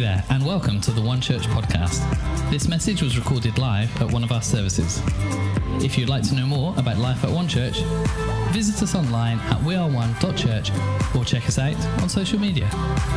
there, and welcome to the One Church podcast. This message was recorded live at one of our services. If you'd like to know more about life at One Church, visit us online at weareone.church or check us out on social media.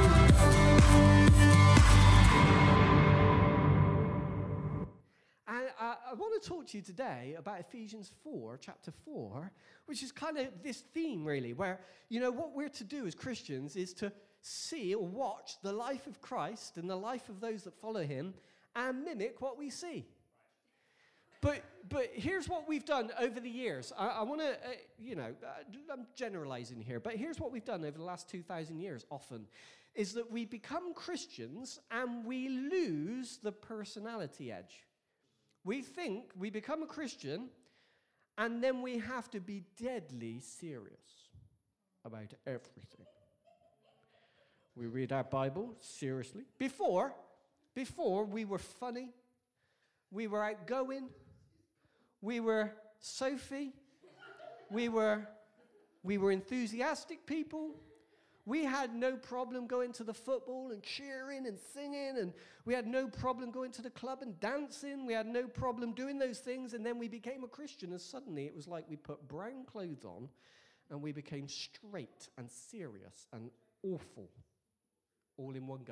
I want to talk to you today about Ephesians 4, chapter 4, which is kind of this theme, really, where, you know, what we're to do as Christians is to see or watch the life of Christ and the life of those that follow him and mimic what we see. But here's what we've done over the years. I want to, I'm generalizing here, but here's what we've done over the last 2,000 years often, is that we become Christians and we lose the personality edge. We think we become a Christian and then we have to be deadly serious about everything. We read our Bible seriously. Before we were funny, we were outgoing, we were Sophie, we were enthusiastic people. We had no problem going to the football and cheering and singing, and we had no problem going to the club and dancing. We had no problem doing those things, and then we became a Christian, and suddenly it was like we put brown clothes on, and we became straight and serious and awful, all in one go.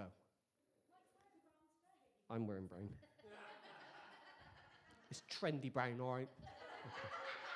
I'm wearing brown. It's trendy brown, all right? Okay.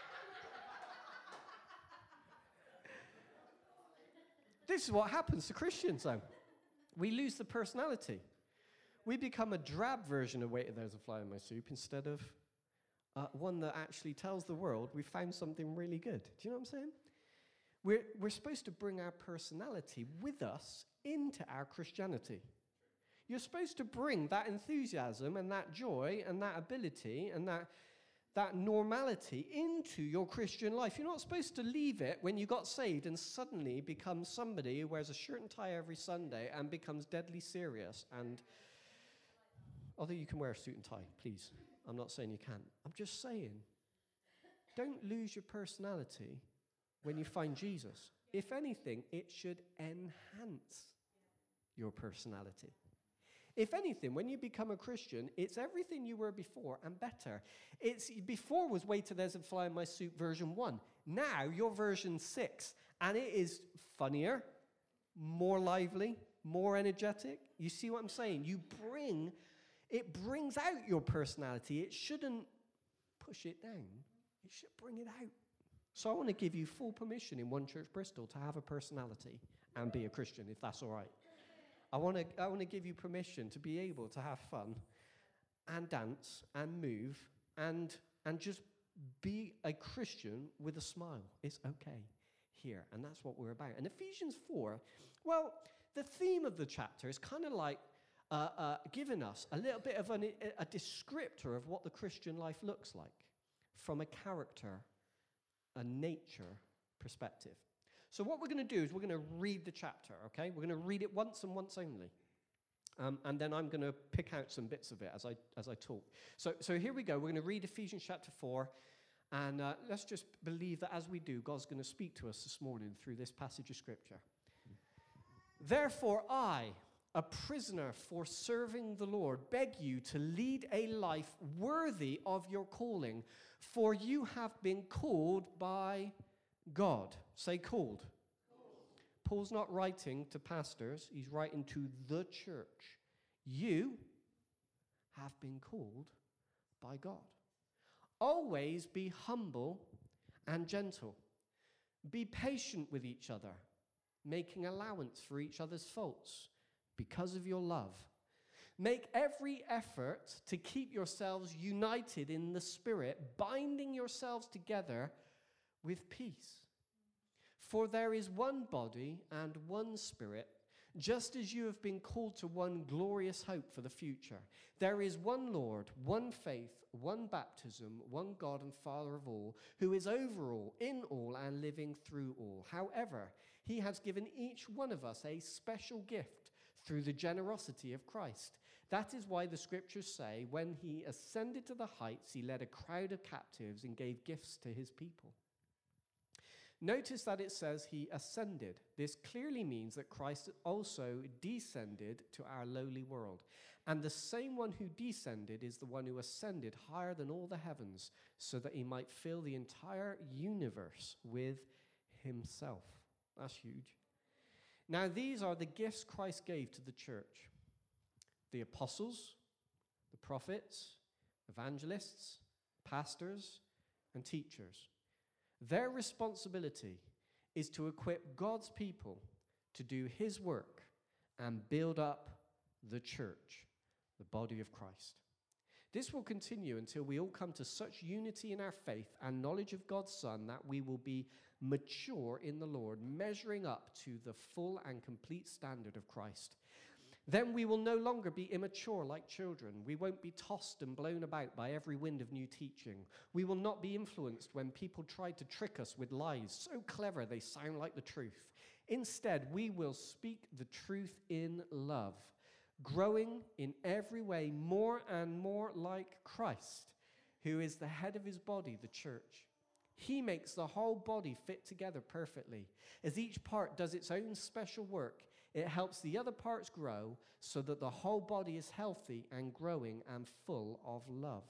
This is what happens to Christians, though. We lose the personality. We become a drab version of Wait, There's a Fly in My Soup instead of one that actually tells the world we found something really good. Do you know what I'm saying? We're supposed to bring our personality with us into our Christianity. You're supposed to bring that enthusiasm and that joy and that ability and that normality into your Christian life. You're not supposed to leave it when you got saved and suddenly become somebody who wears a shirt and tie every Sunday and becomes deadly serious. And although you can wear a suit and tie, please. I'm not saying you can't. I'm just saying, don't lose your personality when you find Jesus. If anything, it should enhance your personality. If anything, when you become a Christian, it's everything you were before and better. Before was Wait Till There's a Fly in My Soup version 1. Now you're version 6. And it is funnier, more lively, more energetic. You see what I'm saying? It brings out your personality. It shouldn't push it down. It should bring it out. So I want to give you full permission in One Church Bristol to have a personality and be a Christian, if that's all right. I want to give you permission to be able to have fun and dance and move and just be a Christian with a smile. It's okay here, and that's what we're about. And Ephesians 4, well, the theme of the chapter is kind of like giving us a little bit of a descriptor of what the Christian life looks like from a character, a nature perspective. So what we're going to do is we're going to read the chapter, okay? We're going to read it once and once only. And then I'm going to pick out some bits of it as I talk. So here we go. We're going to read Ephesians chapter 4. And let's just believe that as we do, God's going to speak to us this morning through this passage of Scripture. Therefore, I, a prisoner for serving the Lord, beg you to lead a life worthy of your calling, for you have been called by God. Say called. Paul's not writing to pastors. He's writing to the church. You have been called by God. Always be humble and gentle. Be patient with each other, making allowance for each other's faults because of your love. Make every effort to keep yourselves united in the Spirit, binding yourselves together with peace. For there is one body and one Spirit, just as you have been called to one glorious hope for the future. There is one Lord, one faith, one baptism, one God and Father of all, who is over all, in all, and living through all. However, he has given each one of us a special gift through the generosity of Christ. That is why the scriptures say, when he ascended to the heights, he led a crowd of captives and gave gifts to his people. Notice that it says he ascended. This clearly means that Christ also descended to our lowly world. And the same one who descended is the one who ascended higher than all the heavens, so that he might fill the entire universe with himself. That's huge. Now, these are the gifts Christ gave to the church: the apostles, the prophets, evangelists, pastors, and teachers. Their responsibility is to equip God's people to do his work and build up the church, the body of Christ. This will continue until we all come to such unity in our faith and knowledge of God's Son that we will be mature in the Lord, measuring up to the full and complete standard of Christ. Then we will no longer be immature like children. We won't be tossed and blown about by every wind of new teaching. We will not be influenced when people try to trick us with lies so clever they sound like the truth. Instead, we will speak the truth in love, growing in every way more and more like Christ, who is the head of his body, the church. He makes the whole body fit together perfectly. As each part does its own special work, it helps the other parts grow so that the whole body is healthy and growing and full of love.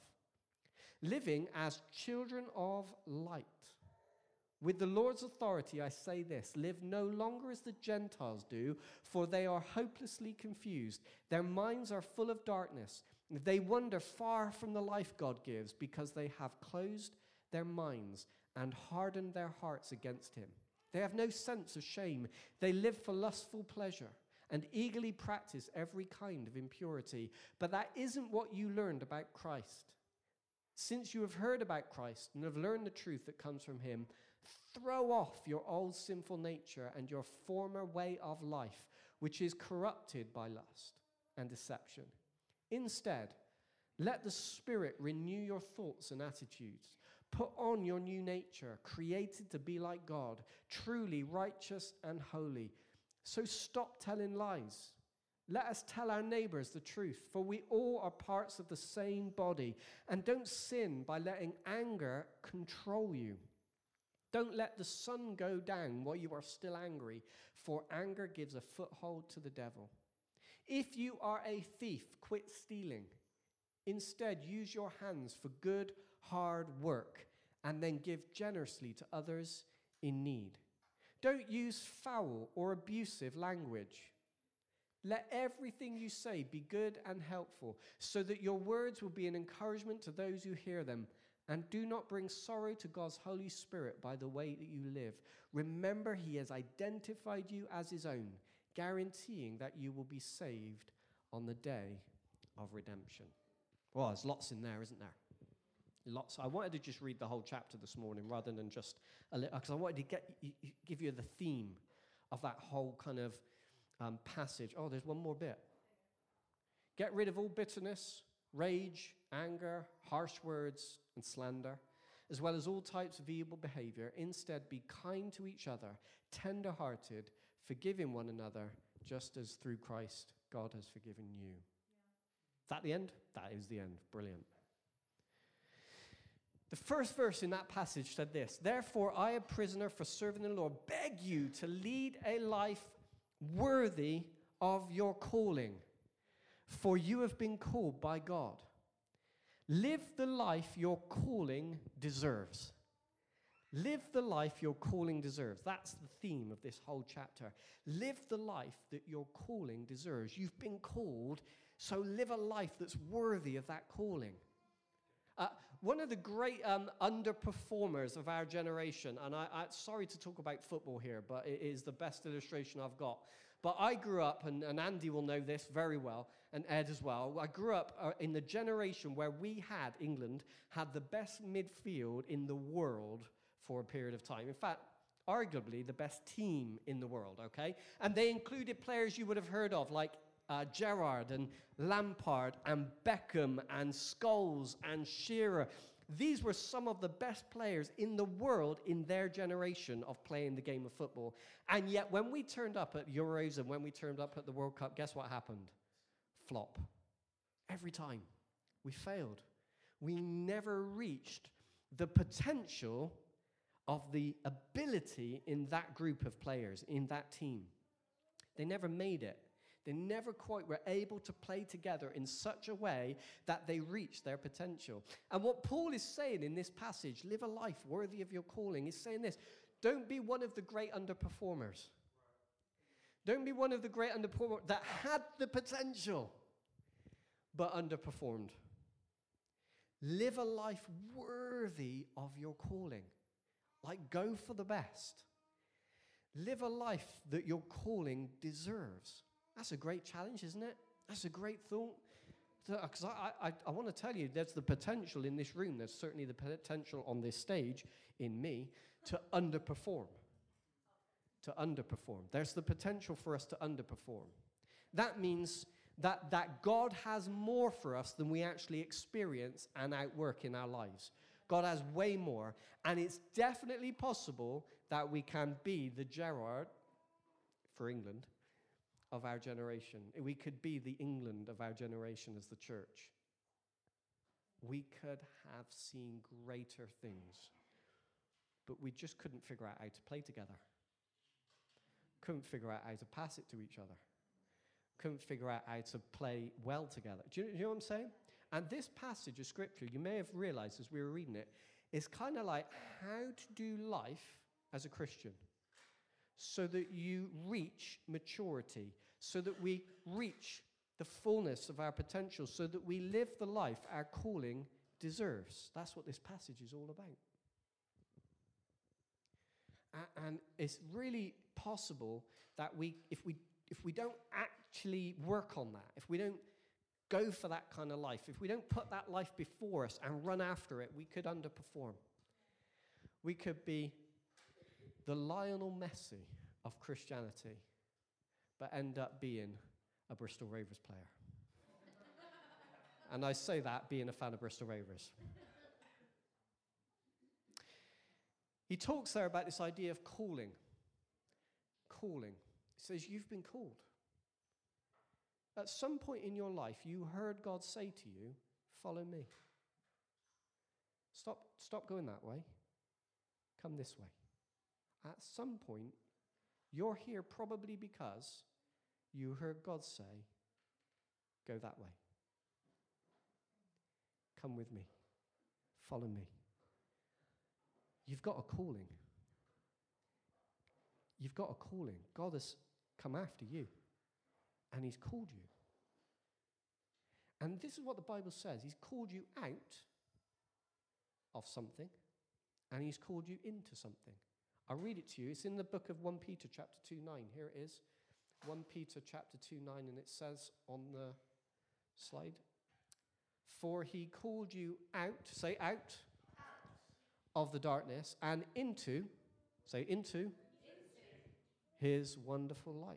Living as children of light. With the Lord's authority, I say this: live no longer as the Gentiles do, for they are hopelessly confused. Their minds are full of darkness. They wander far from the life God gives because they have closed their minds and hardened their hearts against him. They have no sense of shame. They live for lustful pleasure and eagerly practice every kind of impurity. But that isn't what you learned about Christ. Since you have heard about Christ and have learned the truth that comes from him, throw off your old sinful nature and your former way of life, which is corrupted by lust and deception. Instead, let the Spirit renew your thoughts and attitudes. Put on your new nature, created to be like God, truly righteous and holy. So stop telling lies. Let us tell our neighbors the truth, for we all are parts of the same body. And don't sin by letting anger control you. Don't let the sun go down while you are still angry, for anger gives a foothold to the devil. If you are a thief, quit stealing. Instead, use your hands for good, hard work, and then give generously to others in need. Don't use foul or abusive language. Let everything you say be good and helpful, so that your words will be an encouragement to those who hear them. And do not bring sorrow to God's Holy Spirit by the way that you live. Remember, he has identified you as his own, guaranteeing that you will be saved on the day of redemption. Well, there's lots in there, isn't there? Lots. I wanted to just read the whole chapter this morning rather than just a little, because I wanted to give you the theme of that whole kind of passage. Oh, there's one more bit. Get rid of all bitterness, rage, anger, harsh words, and slander, as well as all types of evil behavior. Instead, be kind to each other, tender-hearted, forgiving one another, just as through Christ God has forgiven you. Is that the end? That is the end. Brilliant. The first verse in that passage said this: "Therefore, I, a prisoner for serving the Lord, beg you to lead a life worthy of your calling, for you have been called by God. Live the life your calling deserves." Live the life your calling deserves. That's the theme of this whole chapter. Live the life that your calling deserves. You've been called, so live a life that's worthy of that calling. One of the great underperformers of our generation, and I'm sorry to talk about football here, but it is the best illustration I've got. But I grew up, and Andy will know this very well, and Ed as well. I grew up in the generation where England had the best midfield in the world for a period of time. In fact, arguably the best team in the world, okay? And they included players you would have heard of, like Gerrard and Lampard and Beckham and Scholes and Shearer. These were some of the best players in the world in their generation of playing the game of football. And yet when we turned up at Euros and when we turned up at the World Cup, guess what happened? Flop. Every time. We failed. We never reached the potential of the ability in that group of players, in that team. They never made it. They never quite were able to play together in such a way that they reached their potential. And what Paul is saying in this passage, live a life worthy of your calling, is saying this: don't be one of the great underperformers. Don't be one of the great underperformers that had the potential but underperformed. Live a life worthy of your calling. Like, go for the best. Live a life that your calling deserves. That's a great challenge, isn't it? That's a great thought. Because I want to tell you, there's the potential in this room, there's certainly the potential on this stage in me to underperform. To underperform. There's the potential for us to underperform. That means that God has more for us than we actually experience and outwork in our lives. God has way more. And it's definitely possible that we can be the Gerrard, for England, of our generation. We could be the England of our generation as the church. We could have seen greater things, but we just couldn't figure out how to play together. Couldn't figure out how to pass it to each other. Couldn't figure out how to play well together. Do you know what I'm saying? And this passage of scripture, you may have realized as we were reading it, is kind of like how to do life as a Christian so that you reach maturity, so that we reach the fullness of our potential, so that we live the life our calling deserves. That's what this passage is all about. And it's really possible that if we don't actually work on that, if we don't go for that kind of life, if we don't put that life before us and run after it, we could underperform. We could be the Lionel Messi of Christianity, but end up being a Bristol Ravens player. And I say that being a fan of Bristol Ravens. He talks there about this idea of calling. Calling. He says, you've been called. At some point in your life, you heard God say to you, follow me. Stop going that way. Come this way. At some point, you're here probably because you heard God say, go that way. Come with me. Follow me. You've got a calling. You've got a calling. God has come after you, and he's called you. And this is what the Bible says. He's called you out of something, and he's called you into something. I'll read it to you. It's in the book of 1 Peter chapter 2:9. Here it is. 1 Peter chapter 2:9, and it says on the slide, for he called you out, say out, of the darkness and into, say into, his wonderful light.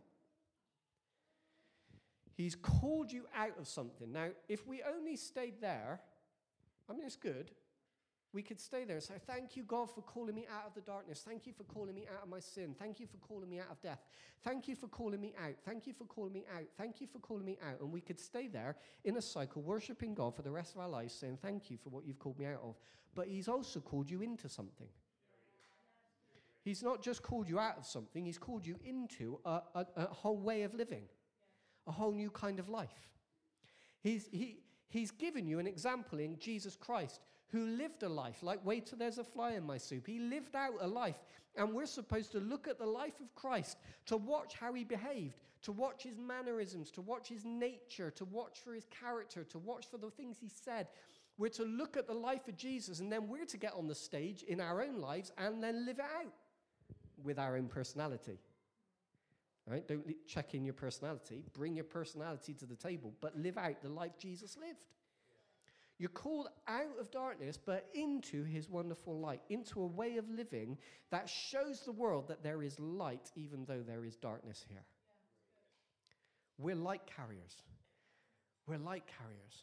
He's called you out of something. Now, if we only stayed there, I mean, it's good. We could stay there and say, thank you, God, for calling me out of the darkness. Thank you for calling me out of my sin. Thank you for calling me out of death. Thank you for calling me out. Thank you for calling me out. Thank you for calling me out. And we could stay there in a cycle, worshiping God for the rest of our lives, saying, thank you for what you've called me out of. But he's also called you into something. He's not just called you out of something. He's called you into a whole way of living, a whole new kind of life. He's given you an example in Jesus Christ, who lived a life like, wait till there's a fly in my soup. He lived out a life, and we're supposed to look at the life of Christ, to watch how he behaved, to watch his mannerisms, to watch his nature, to watch for his character, to watch for the things he said. We're to look at the life of Jesus, and then we're to get on the stage in our own lives and then live it out with our own personality. Right? Don't check in your personality. Bring your personality to the table, but live out the life Jesus lived. You're called out of darkness, but into his wonderful light, into a way of living that shows the world that there is light, even though there is darkness here. We're light carriers. We're light carriers.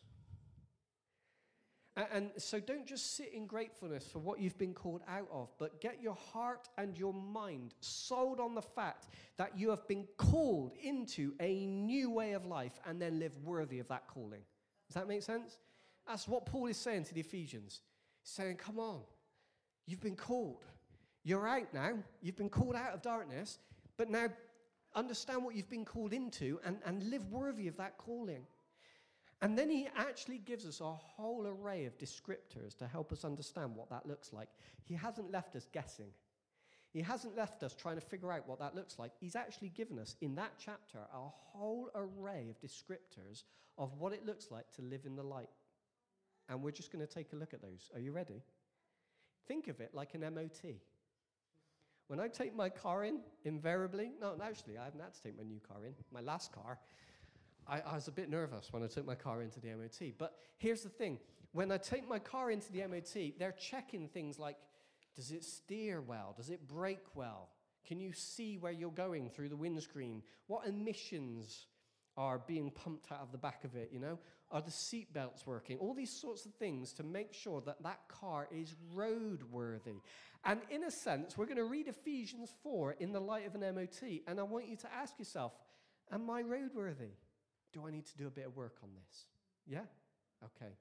And so don't just sit in gratefulness for what you've been called out of, but get your heart and your mind sold on the fact that you have been called into a new way of life and then live worthy of that calling. Does that make sense? That's what Paul is saying to the Ephesians. He's saying, come on, you've been called. You're out now. You've been called out of darkness, but now understand what you've been called into and live worthy of that calling. And then he actually gives us a whole array of descriptors to help us understand what that looks like. He hasn't left us guessing. He hasn't left us trying to figure out what that looks like. He's actually given us, in that chapter, a whole array of descriptors of what it looks like to live in the light. And we're just going to take a look at those. Are you ready? Think of it like an MOT. When I take my car in, invariably, no, actually, I haven't had to take my new car in. My last car, I was a bit nervous when I took my car into the MOT. But here's the thing. When I take my car into the MOT, they're checking things like, does it steer well? Does it brake well? Can you see where you're going through the windscreen? What emissions are being pumped out of the back of it, you know? Are the seat belts working? All these sorts of things to make sure that that car is roadworthy. And in a sense, we're going to read Ephesians 4 in the light of an MOT, and I want you to ask yourself, am I roadworthy? Do I need to do a bit of work on this? Yeah? Okay.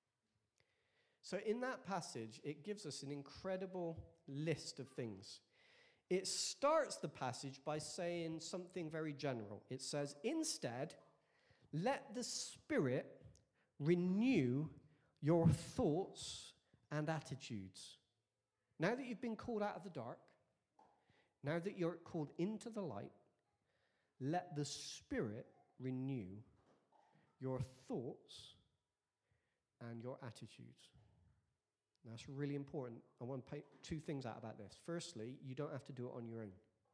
So in that passage, it gives us an incredible list of things. It starts the passage by saying something very general. It says, instead, let the Spirit renew your thoughts and attitudes. Now that you've been called out of the dark, now that you're called into the light, let the Spirit renew your thoughts and your attitudes. Now, that's really important. I want to point two things out about this. Firstly, you don't have to do it on your own.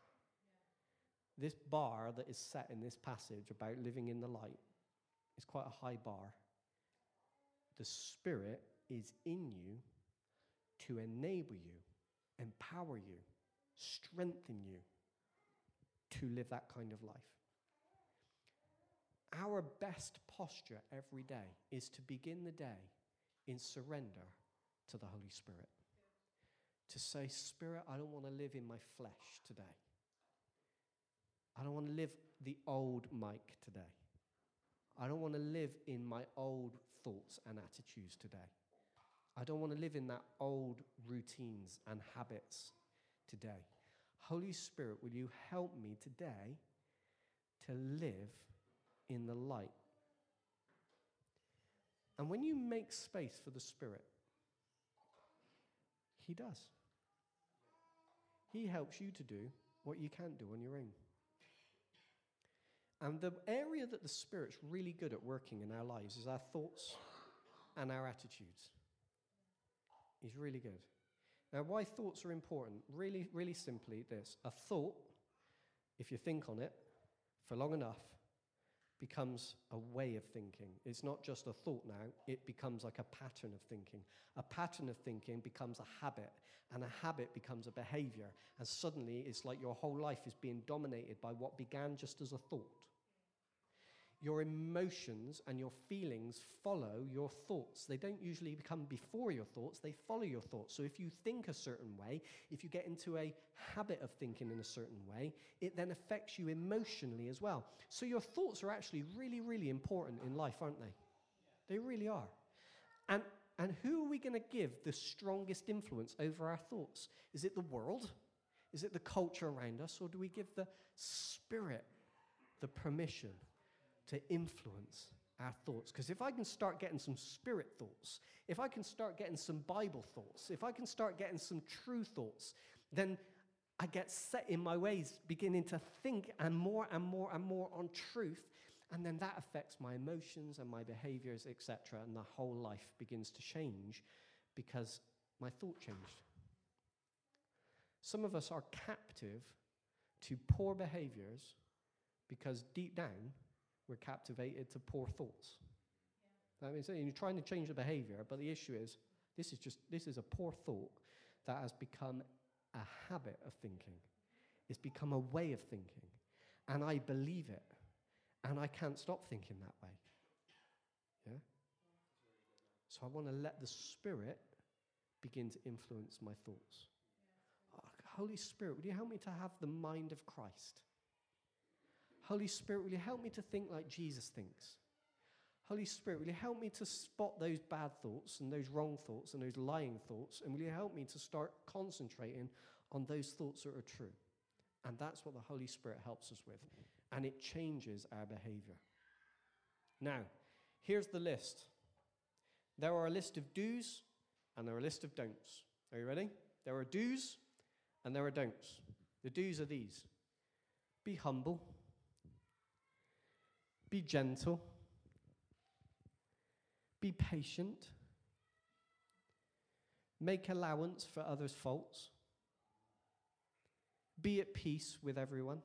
This bar that is set in this passage about living in the light is quite a high bar. The Spirit is in you to enable you, empower you, strengthen you to live that kind of life. Our best posture every day is to begin the day in surrender to the Holy Spirit. To say, Spirit, I don't want to live in my flesh today. I don't want to live the old Mike today. I don't want to live in my old thoughts and attitudes today. I don't want to live in that old routines and habits today. Holy Spirit, will you help me today to live in the light? And when you make space for the Spirit, He does. He helps you to do what you can't do on your own. And the area that the Spirit's really good at working in our lives is our thoughts and our attitudes. He's really good. Now, why thoughts are important? Really, really simply this. A thought, if you think on it for long enough, becomes a way of thinking. It's not just a thought now, it becomes like a pattern of thinking. A pattern of thinking becomes a habit, and a habit becomes a behavior. And suddenly, it's like your whole life is being dominated by what began just as a thought. Your emotions and your feelings follow your thoughts. They don't usually become before your thoughts, they follow your thoughts. So if you think a certain way, if you get into a habit of thinking in a certain way, it then affects you emotionally as well. So your thoughts are actually really, really important in life, aren't they? They really are. And who are we going to give the strongest influence over our thoughts? Is it the world? Is it the culture around us? Or do we give the Spirit the permission to influence our thoughts? Because if I can start getting some Spirit thoughts, if I can start getting some Bible thoughts, if I can start getting some true thoughts, then I get set in my ways, beginning to think and more and more and more on truth, and then that affects my emotions and my behaviors, etc., and the whole life begins to change because my thought changed. Some of us are captive to poor behaviors because deep down, we're captivated to poor thoughts. Yeah. That means you're trying to change the behavior, but the issue is, this is a poor thought that has become a habit of thinking. It's become a way of thinking. And I believe it. And I can't stop thinking that way. Yeah? So I want to let the Spirit begin to influence my thoughts. Oh, Holy Spirit, would you help me to have the mind of Christ? Holy Spirit, will you help me to think like Jesus thinks? Holy Spirit, will you help me to spot those bad thoughts and those wrong thoughts and those lying thoughts? And will you help me to start concentrating on those thoughts that are true? And that's what the Holy Spirit helps us with. And it changes our behavior. Now, here's the list. There are a list of do's and there are a list of don'ts. Are you ready? There are do's and there are don'ts. The do's are these. Be humble. Be gentle. Be patient. Make allowance for others' faults. Be at peace with everyone.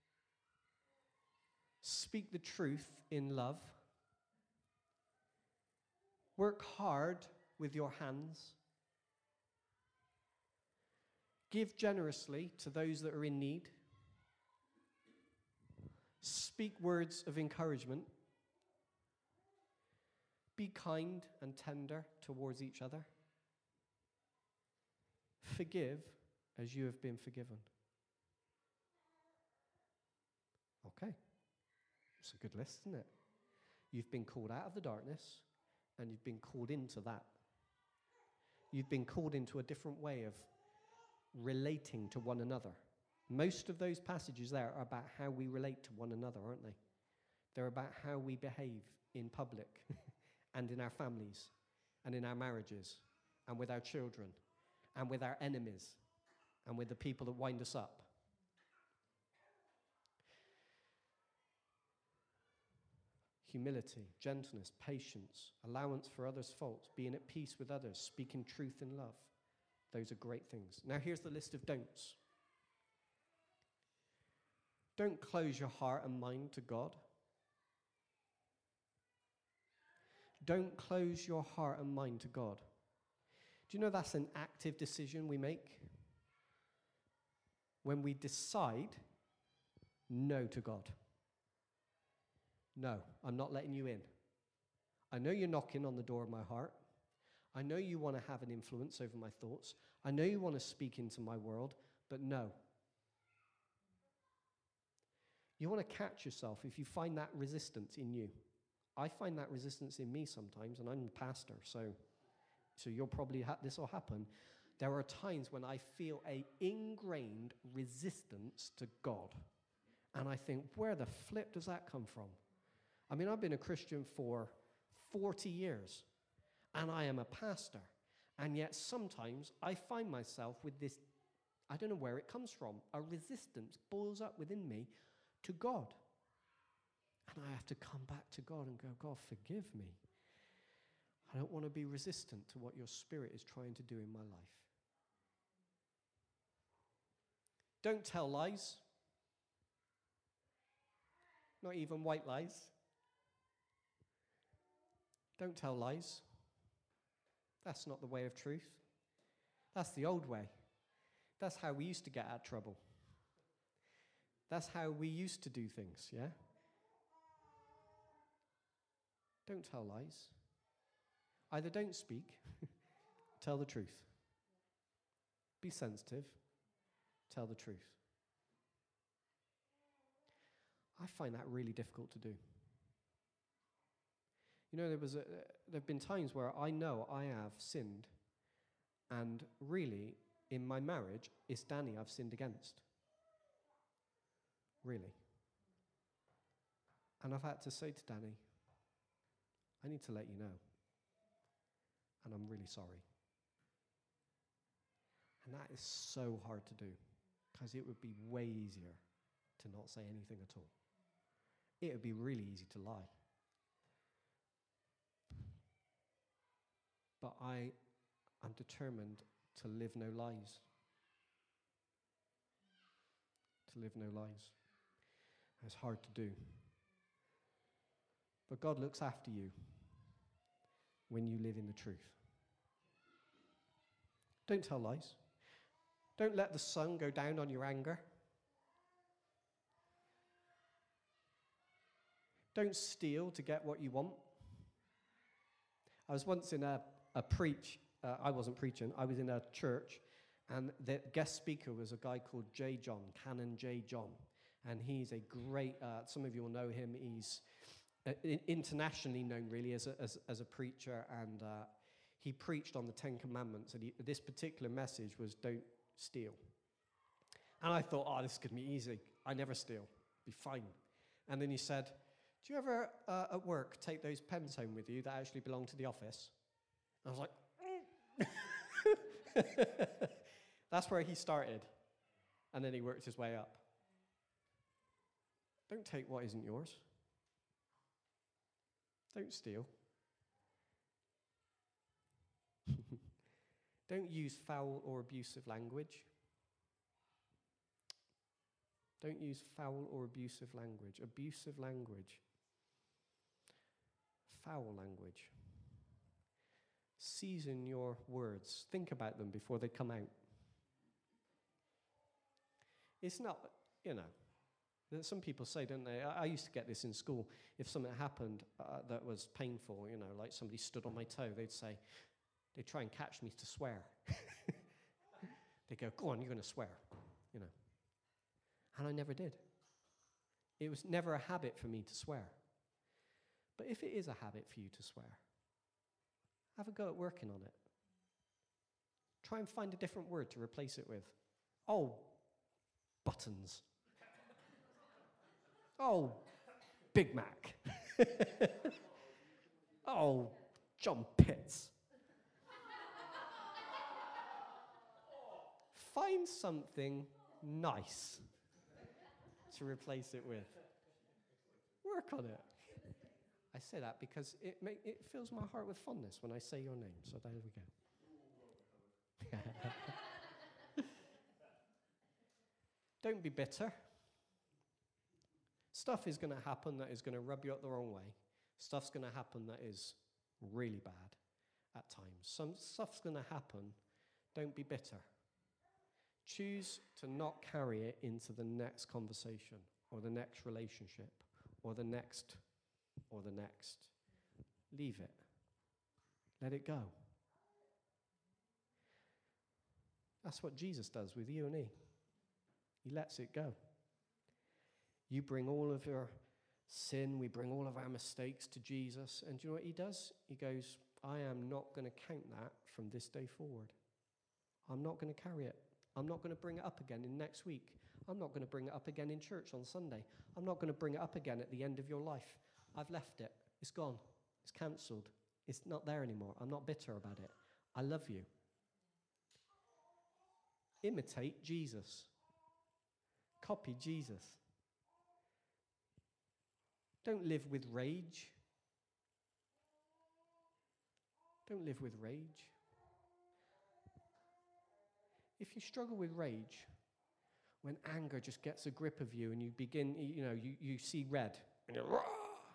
Speak the truth in love. Work hard with your hands. Give generously to those that are in need. Speak words of encouragement. Be kind and tender towards each other. Forgive as you have been forgiven. Okay. It's a good list, isn't it? You've been called out of the darkness and you've been called into that. You've been called into a different way of relating to one another. Most of those passages there are about how we relate to one another, aren't they? They're about how we behave in public and in our families and in our marriages and with our children and with our enemies and with the people that wind us up. Humility, gentleness, patience, allowance for others' faults, being at peace with others, speaking truth in love. Those are great things. Now here's the list of don'ts. Don't close your heart and mind to God. Don't close your heart and mind to God. Do you know that's an active decision we make? When we decide no to God. No, I'm not letting you in. I know you're knocking on the door of my heart. I know you want to have an influence over my thoughts. I know you want to speak into my world, but no. You want to catch yourself if you find that resistance in you. I find that resistance in me sometimes, and I'm a pastor, so you'll probably this will happen. There are times when I feel an ingrained resistance to God, and I think, where the flip does that come from? I mean, I've been a Christian for 40 years, and I am a pastor, and yet sometimes I find myself with this, I don't know where it comes from, a resistance boils up within me to God. And I have to come back to God and go, God, forgive me. I don't want to be resistant to what your Spirit is trying to do in my life. Don't tell lies. Not even white lies. Don't tell lies. That's not the way of truth. That's the old way. That's how we used to get out of trouble. That's how we used to do things, yeah? Don't tell lies. Either don't speak, tell the truth. Be sensitive, tell the truth. I find that really difficult to do. You know, there have been times where I know I have sinned, and really, in my marriage, it's Danny I've sinned against. Really. And I've had to say to Danny, I need to let you know, and I'm really sorry. And that is so hard to do, because it would be way easier to not say anything at all. It would be really easy to lie. But I am determined to live no lies. To live no lies. It's hard to do. But God looks after you when you live in the truth. Don't tell lies. Don't let the sun go down on your anger. Don't steal to get what you want. I was once in I wasn't preaching, I was in a church, and the guest speaker was a guy called J. John, Canon J. John. And he's a great, some of you will know him, he's internationally known really as a preacher, and he preached on the Ten Commandments, and this particular message was don't steal. And I thought, oh, this could be easy. I never steal. Be fine. And then he said, do you ever at work take those pens home with you that actually belong to the office? And I was like, That's where he started. And then he worked his way up. Don't take what isn't yours. Don't steal. Don't use foul or abusive language. Don't use foul or abusive language. Abusive language. Foul language. Season your words. Think about them before they come out. It's not, some people say, don't they? I used to get this in school. If something happened that was painful, like somebody stood on my toe, they'd try and catch me to swear. They'd go, go on, you're going to swear, And I never did. It was never a habit for me to swear. But if it is a habit for you to swear, have a go at working on it. Try and find a different word to replace it with. Oh, buttons. Oh, Big Mac. Oh, John Pitts. Find something nice to replace it with. Work on it. I say that because it fills my heart with fondness when I say your name. So there we go. Don't be bitter. Stuff is going to happen that is going to rub you up the wrong way. Stuff's going to happen that is really bad at times. Some stuff's going to happen. Don't be bitter. Choose to not carry it into the next conversation or the next relationship or the next or the next. Leave it. Let it go. That's what Jesus does with you and me. He lets it go. You bring all of your sin, we bring all of our mistakes to Jesus, and do you know what he does? He goes, I am not going to count that from this day forward. I'm not going to carry it. I'm not going to bring it up again in next week. I'm not going to bring it up again in church on Sunday. I'm not going to bring it up again at the end of your life. I've left it. It's gone. It's cancelled. It's not there anymore. I'm not bitter about it. I love you. Imitate Jesus. Copy Jesus. Don't live with rage. Don't live with rage. If you struggle with rage, when anger just gets a grip of you and you begin, you see red, and you're, Rah!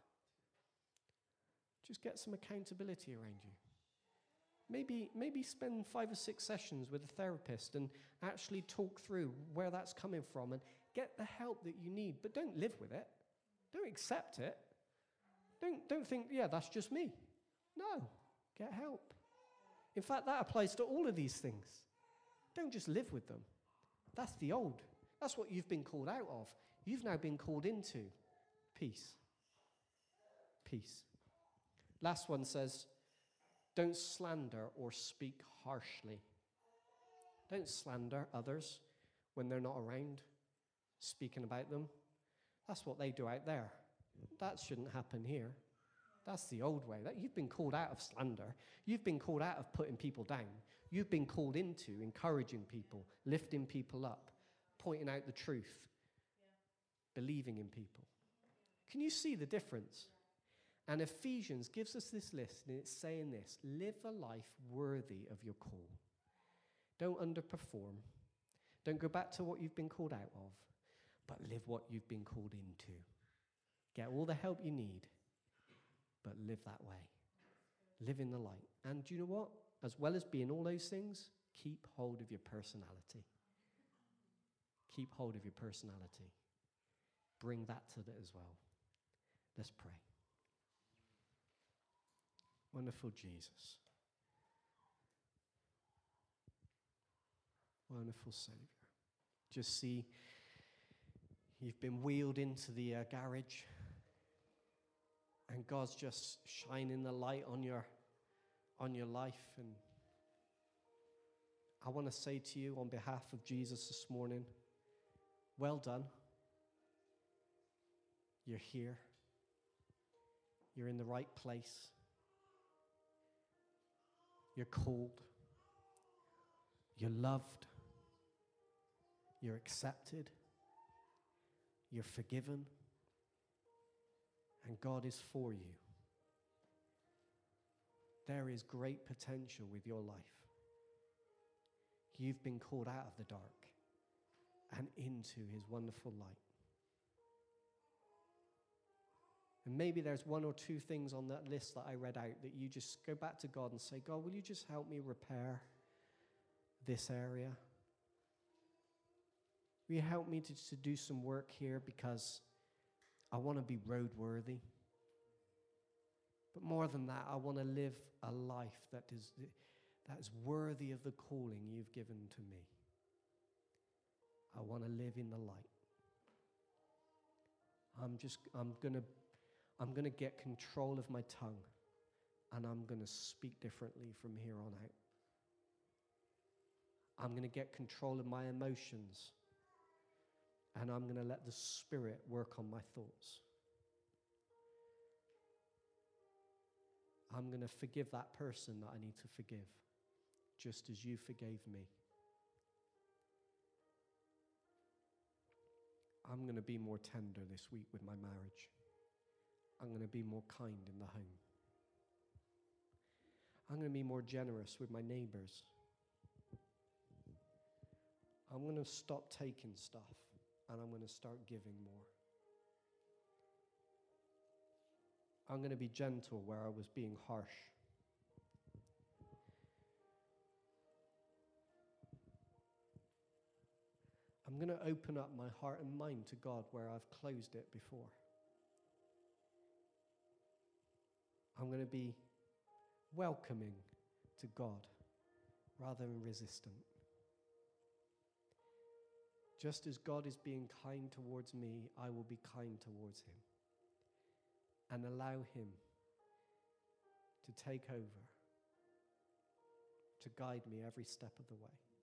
Just get some accountability around you. Maybe spend 5 or 6 sessions with a therapist and actually talk through where that's coming from and get the help that you need, but don't live with it. Don't accept it. Don't think, yeah, that's just me. No, get help. In fact, that applies to all of these things. Don't just live with them. That's the old. That's what you've been called out of. You've now been called into peace. Peace. Last one says, don't slander or speak harshly. Don't slander others when they're not around, speaking about them. That's what they do out there. That shouldn't happen here. That's the old way. You've been called out of slander. You've been called out of putting people down. You've been called into encouraging people, lifting people up, pointing out the truth, believing in people. Can you see the difference? And Ephesians gives us this list, and it's saying this: live a life worthy of your call. Don't underperform. Don't go back to what you've been called out of, but live what you've been called into. Get all the help you need, but live that way. Live in the light. And do you know what? As well as being all those things, keep hold of your personality. Keep hold of your personality. Bring that to it as well. Let's pray. Wonderful Jesus. Wonderful Savior. Just see you've been wheeled into the garage. And God's just shining the light on your life. And I want to say to you on behalf of Jesus this morning, well done. You're here. You're in the right place. You're called. You're loved. You're accepted. You're forgiven. And God is for you. There is great potential with your life. You've been called out of the dark and into his wonderful light. And maybe there's one or two things on that list that I read out that you just go back to God and say, God, will you just help me repair this area? Will you help me to do some work here, because I want to be roadworthy. But more than that, I want to live a life that is worthy of the calling you've given to me. I want to live in the light. I'm going to get control of my tongue, and I'm going to speak differently from here on out. I'm going to get control of my emotions, and I'm going to let the Spirit work on my thoughts. I'm going to forgive that person that I need to forgive, just as you forgave me. I'm going to be more tender this week with my marriage. I'm going to be more kind in the home. I'm going to be more generous with my neighbors. I'm going to stop taking stuff, and I'm going to start giving more. I'm going to be gentle where I was being harsh. I'm going to open up my heart and mind to God where I've closed it before. I'm going to be welcoming to God rather than resistant. Just as God is being kind towards me, I will be kind towards him and allow him to take over, to guide me every step of the way.